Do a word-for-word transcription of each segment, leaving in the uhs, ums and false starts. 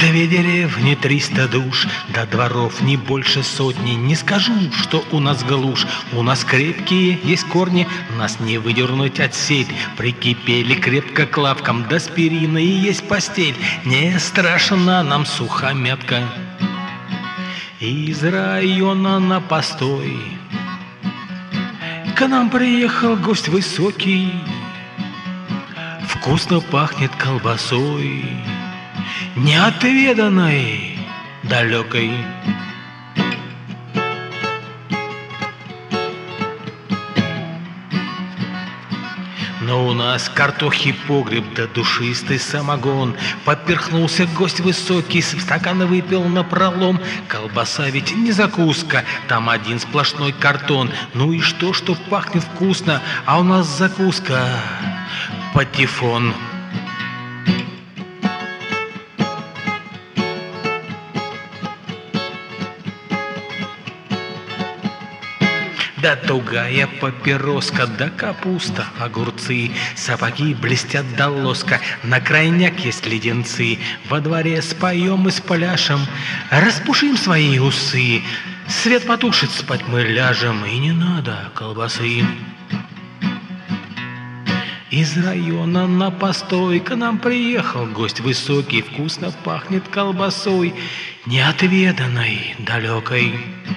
Две деревни, триста душ, до дворов не больше сотни. Не скажу, что у нас глушь, у нас крепкие есть корни, нас не выдернуть от сеть. Прикипели крепко к лавкам, до спирина и есть постель. Не страшна нам сухомятка из района на постой. К нам приехал гость высокий, вкусно пахнет колбасой, неотведанной, далекой. Но у нас картохи погреб да душистый самогон. Поперхнулся гость высокий, стакан выпил напролом. Колбаса ведь не закуска, там один сплошной картон. Ну и что, что пахнет вкусно, а у нас закуска патефон. Да тугая папироска, да капуста, огурцы, сапоги блестят до лоска, на крайняк есть леденцы. Во дворе споем и спляшем, распушим свои усы, свет потушит, спать мы ляжем, и не надо колбасы. Из района на постой к нам приехал гость высокий, вкусно пахнет колбасой, неотведанной, далекой.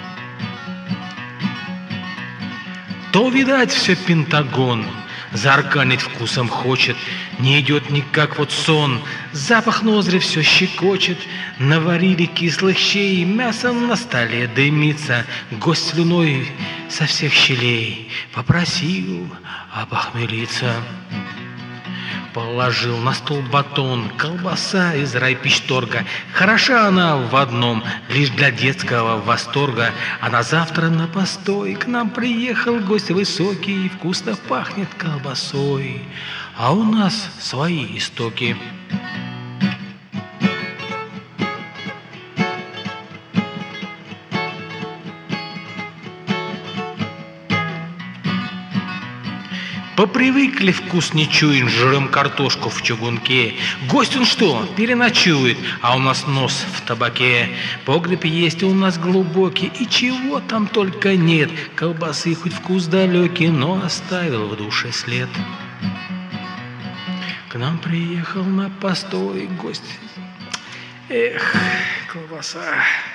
То, видать, все Пентагон, заарканить вкусом хочет, не идет никак вот сон, запах ноздри все щекочет, наварили кислых щей, мясо на столе дымится, гость слюной со всех щелей попросил опохмелиться. Положил на стол батон, колбаса из райпичторга. Хороша она в одном, лишь для детского восторга. А на завтра на постой к нам приехал гость высокий, вкусно пахнет колбасой, а у нас свои истоки. Попривыкли, вкус не чуем, жрем картошку в чугунке. Гость он что, переночует, а у нас нос в табаке. Погреб есть у нас глубокий, и чего там только нет. Колбасы хоть вкус далекий, но оставил в душе след. К нам приехал на постой гость. Эх, колбаса.